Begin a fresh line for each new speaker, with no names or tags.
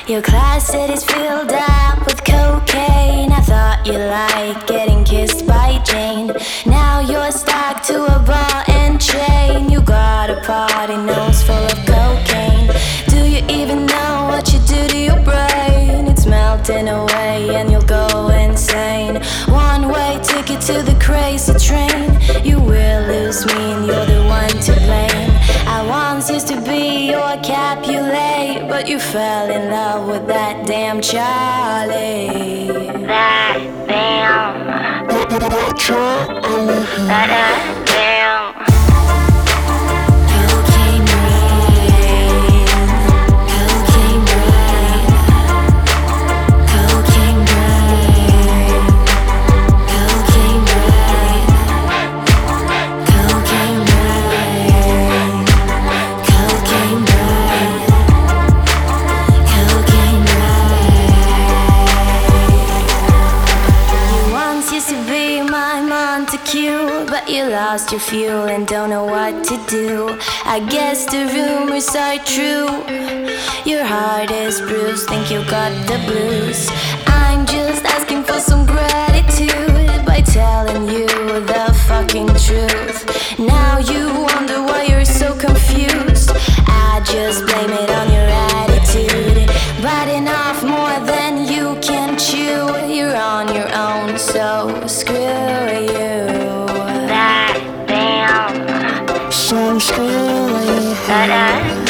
Your closet is filled up with cocaine. I thought you liked getting kissed by Jane. Now you're stuck to a ball and chain. You got a party nose full of cocaine. Do you even know what you do to your brain? It's melting away and you'll go insane. One-way ticket to the crazy train. You will lose me and you're the one to blame. I once used to be your Capulet, but you fell in love with that damn Charlie. That damn Charlie. That damn cocaine brain. Cocaine brain. Cocaine brain. Cocaine brain. Cocaine brain. Cocaine brain. Cocaine brain. You once used to be my Montague, but you lost your fuel and don't know what to do. I guess the rumors are true. Your heart is bruised, think you got the blues. I'm just asking for some gratitude by telling you the fucking truth. Now you wonder why you're so confused. I just blame it on your attitude. Biting off more than you can chew. You're on your own, so screw you. That damn. So screw you.